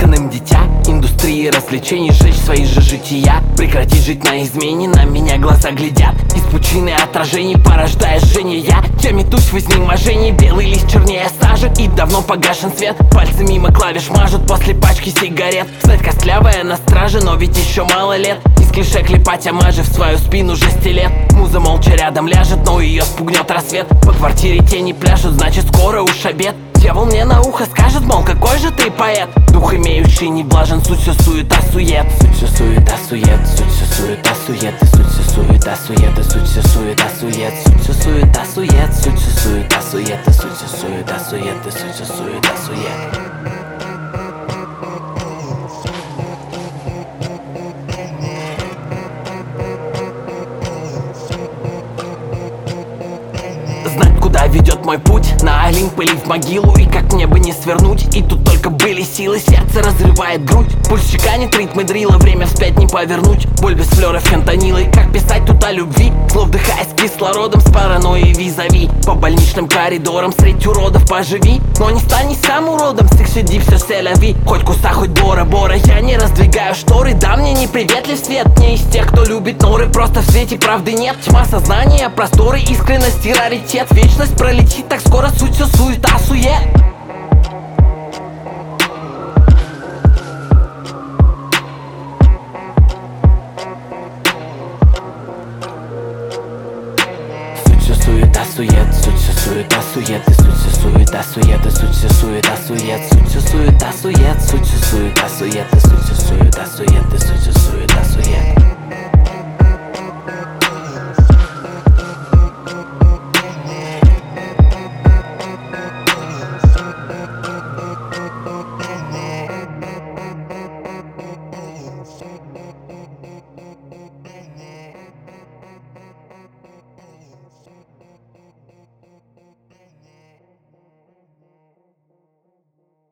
Черным дитя индустрии развлечений, сжечь свои же жития, прекратить жить на измене, на меня глаза глядят. Из пучины отражений порождая жжение я метусь в изнеможении, белый лист чернее сажи и давно погашен свет. Пальцы мимо клавиш мажут после пачки сигарет. Стать костлявая на страже, но ведь еще мало лет. Из клише клепать амажи в свою спину же стилет. Муза молча рядом ляжет, но ее спугнет рассвет. По квартире тени пляшут, значит скоро уж обед. Дьявол мне на ухо скажет, мол, какой же ты поэт. Дух имеющий не блажен, суть все суета-сует. Суть все суета-сует, суть все суета-сует, суть все суета-сует, суть все суета-сует, суть все суета-сует, суть все суета-сует, суть все суета-сует, суть все суета-сует. Знать, куда ведет мой путь, на Олимп или в могилу, и как мне бы не свернуть. И тут только были силы, сердце разрывает грудь. Пульс чеканит ритмы дрила, время вспять не повернуть. Боль без флёра фентанилой, как писать тут о любви? Слов вдыхаясь кислородом, с паранойей визави. По больничным коридорам средь уродов поживи. Но не стань сам уродом, сексиди все селяви. Хоть куса, хоть бора-бора, я не раздвигаю шторы. Да мне не приветлив свет, не из тех, кто любит норы. Просто в свете правды нет, тьма сознания, просторы, искренности, раритет. Вечность пролетит так скоро, суть все суета-сует. Суть все суета-сует, суть все суета-сует, суть все суета-сует, суть все суета-сует, суть все суета-сует, суть все суета-сует, суть все суета-сует, суть все